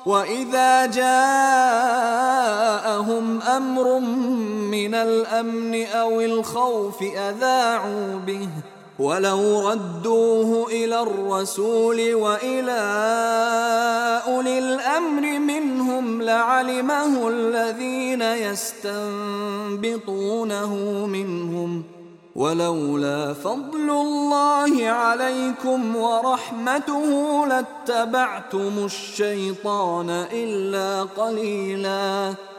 وإذا جاءهم أمر من الأمن أو الخوف أذاعوا به ولو ردوه إلى الرسول وإلى أولي الأمر منهم لعلمه الذين يستنبطونه منهم ولولا فضل الله عليكم ورحمته لاتبعتم الشيطان إلا قليلا